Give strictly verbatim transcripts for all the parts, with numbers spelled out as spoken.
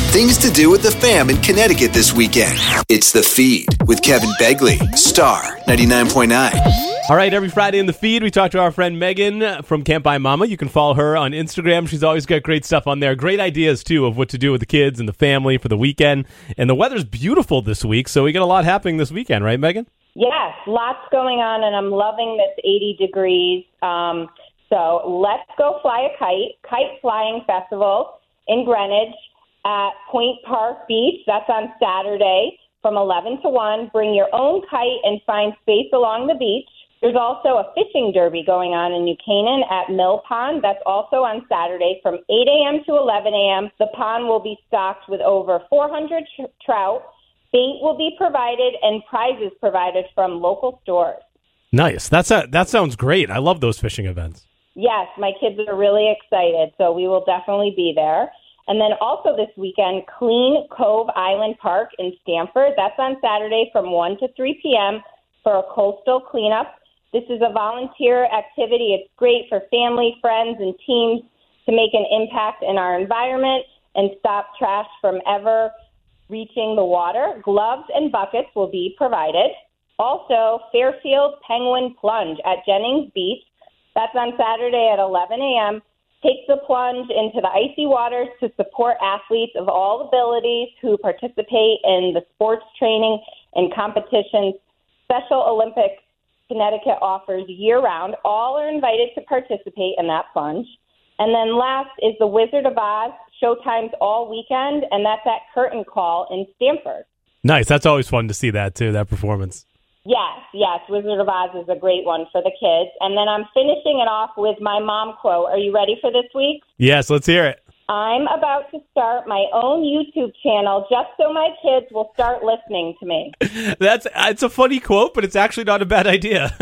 Things to do with the fam in Connecticut this weekend. It's The Feed with Kevin Begley, Star ninety-nine point nine. All right, every Friday in The Feed, we talk to our friend Megan from Camp by Mama. You can follow her on Instagram. She's always got great stuff on there. Great ideas, too, of what to do with the kids and the family for the weekend. And the weather's beautiful this week, so we got a lot happening this weekend, right, Megan? Yes, lots going on, and I'm loving this eighty degrees. Um, so let's go fly a kite. Kite Flying Festival in Greenwich at Point Park Beach. That's on Saturday from eleven to one. Bring your own kite and find space along the beach. There's also a fishing derby going on in New Canaan at Mill Pond. That's also on Saturday from eight a.m. to eleven a.m. The pond will be stocked with over four hundred tr- trout. Bait will be provided and prizes provided from local stores. Nice. That's a, that sounds great. I love those fishing events. Yes, my kids are really excited, so we will definitely be there. And then also this weekend, Clean Cove Island Park in Stamford. That's on Saturday from one to three p.m. for a coastal cleanup. This is a volunteer activity. It's great for family, friends, and teams to make an impact in our environment and stop trash from ever reaching the water. Gloves and buckets will be provided. Also, Fairfield Penguin Plunge at Jennings Beach. That's on Saturday at eleven a.m. Take the plunge into the icy waters to support athletes of all abilities who participate in the sports training and competitions Special Olympics Connecticut offers year-round. All are invited to participate in that plunge. And then last is the Wizard of Oz, showtimes all weekend, and that's at Curtain Call in Stamford. Nice. That's always fun to see that, too, that performance. Yes, yes. Wizard of Oz is a great one for the kids. And then I'm finishing it off with my mom quote. Are you ready for this week? Yes, let's hear it. I'm about to start my own YouTube channel just so my kids will start listening to me. That's it's a funny quote, but it's actually not a bad idea.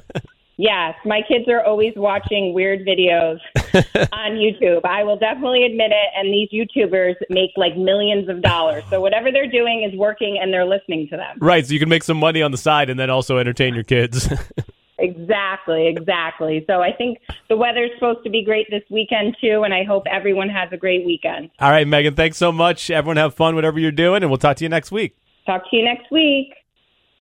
Yes, my kids are always watching weird videos on YouTube. I will definitely admit it, and these YouTubers make like millions of dollars. So whatever they're doing is working, and they're listening to them. Right, so you can make some money on the side and then also entertain your kids. Exactly, exactly. So I think the weather's supposed to be great this weekend, too, and I hope everyone has a great weekend. All right, Megan, thanks so much. Everyone have fun, whatever you're doing, and we'll talk to you next week. Talk to you next week.